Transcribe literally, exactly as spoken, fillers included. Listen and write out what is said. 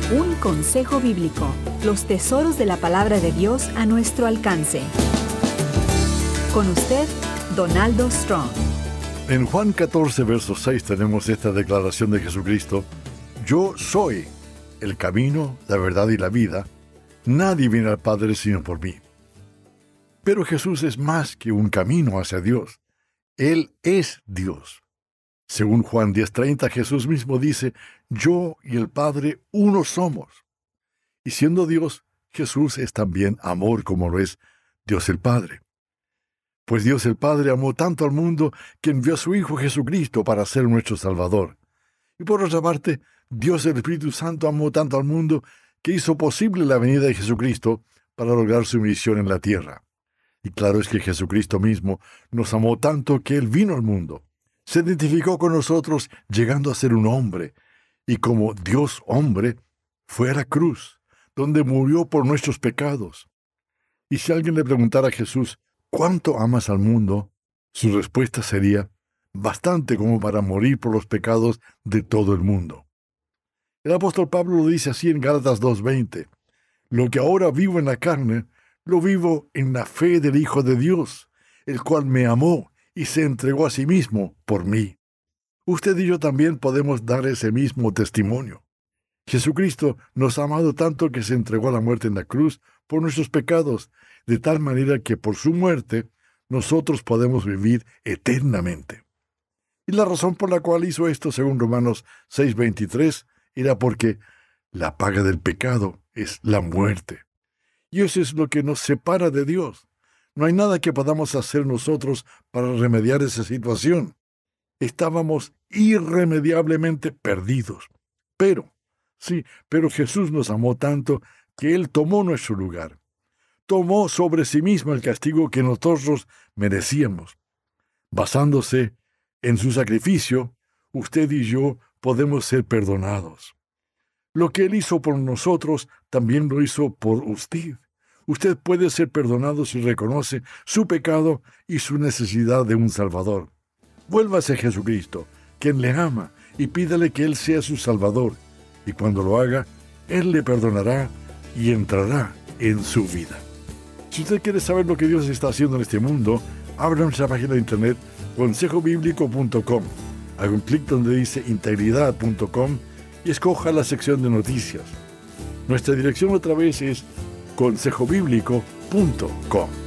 Un consejo bíblico, los tesoros de la palabra de Dios a nuestro alcance. Con usted, Donaldo Strong. En Juan catorce, verso seis, tenemos esta declaración de Jesucristo: Yo soy el camino, la verdad y la vida. Nadie viene al Padre sino por mí. Pero Jesús es más que un camino hacia Dios. Él es Dios. Según Juan diez treinta, Jesús mismo dice: Yo y el Padre uno somos. Y siendo Dios, Jesús es también amor, como lo es Dios el Padre. Pues Dios el Padre amó tanto al mundo que envió a su Hijo Jesucristo para ser nuestro Salvador. Y por otra parte, Dios el Espíritu Santo amó tanto al mundo que hizo posible la venida de Jesucristo para lograr su misión en la tierra. Y claro es que Jesucristo mismo nos amó tanto que Él vino al mundo. Se identificó con nosotros llegando a ser un hombre, y como Dios hombre, fue a la cruz, donde murió por nuestros pecados. Y si alguien le preguntara a Jesús: ¿cuánto amas al mundo?, su respuesta sería: bastante como para morir por los pecados de todo el mundo. El apóstol Pablo lo dice así en Gálatas dos veinte: Lo que ahora vivo en la carne, lo vivo en la fe del Hijo de Dios, el cual me amó y se entregó a sí mismo por mí. Usted y yo también podemos dar ese mismo testimonio. Jesucristo nos ha amado tanto que se entregó a la muerte en la cruz por nuestros pecados, de tal manera que por su muerte nosotros podemos vivir eternamente. Y la razón por la cual hizo esto, según Romanos seis veintitrés, era porque la paga del pecado es la muerte. Y eso es lo que nos separa de Dios. No hay nada que podamos hacer nosotros para remediar esa situación. Estábamos irremediablemente perdidos. Pero, sí, pero Jesús nos amó tanto que Él tomó nuestro lugar. Tomó sobre sí mismo el castigo que nosotros merecíamos. Basándose en su sacrificio, usted y yo podemos ser perdonados. Lo que Él hizo por nosotros, también lo hizo por usted. Usted puede ser perdonado si reconoce su pecado y su necesidad de un Salvador. Vuélvase a Jesucristo, quien le ama, y pídale que Él sea su Salvador. Y cuando lo haga, Él le perdonará y entrará en su vida. Si usted quiere saber lo que Dios está haciendo en este mundo, abra nuestra página de internet consejo bíblico punto com. Haga un clic donde dice integridad punto com y escoja la sección de noticias. Nuestra dirección otra vez es consejo bíblico punto com.